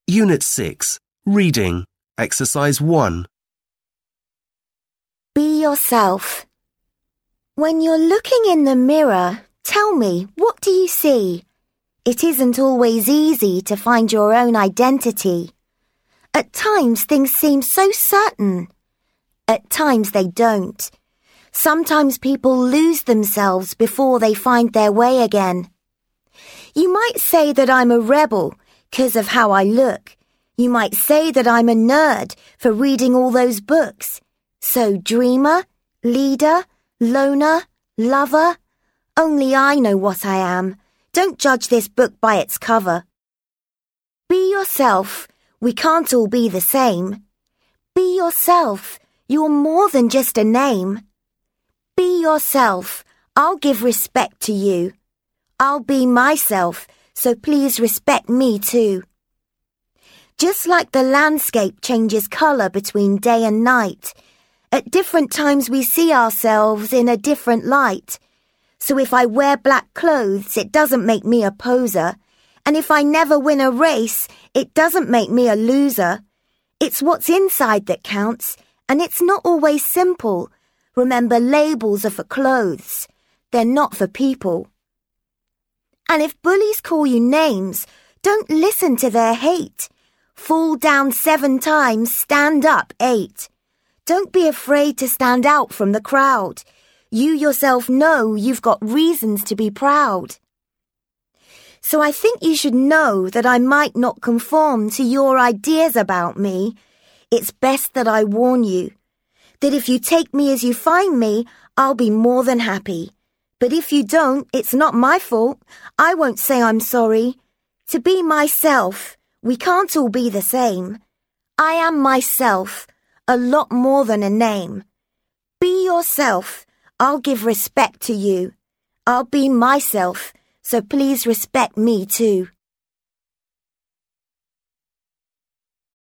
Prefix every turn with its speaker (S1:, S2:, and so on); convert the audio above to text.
S1: Unit 6. Reading. Exercise 1.
S2: Be yourself. When you're looking in the mirror, tell me, what do you see? It isn't always easy to find your own identity. At times things seem so certain. At times they don't. Sometimes people lose themselves before they find their way again. You might say that I'm a rebel 'cause of how I look. You might say that I'm a nerd for reading all those books. So dreamer, leader, loner, lover, only I know what I am. Don't judge this book by its cover. Be yourself. We can't all be the same. Be yourself. You're more than just a name. Be yourself. I'll give respect to you. I'll be myself, so please respect me too. Just like the landscape changes colour between day and night, at different times we see ourselves in a different light. So if I wear black clothes, it doesn't make me a poser. And if I never win a race, it doesn't make me a loser. It's what's inside that counts, and it's not always simple. Remember, labels are for clothes. They're not for people. And if bullies call you names, don't listen to their hate. Fall down 7 times, stand up 8. Don't be afraid to stand out from the crowd. You yourself know you've got reasons to be proud. So I think you should know that I might not conform to your ideas about me. It's best that I warn you, that if you take me as you find me, I'll be more than happy. But if you don't, it's not my fault. I won't say I'm sorry. To be myself, we can't all be the same. I am myself, a lot more than a name. Be yourself. I'll give respect to you. I'll be myself, so please respect me too.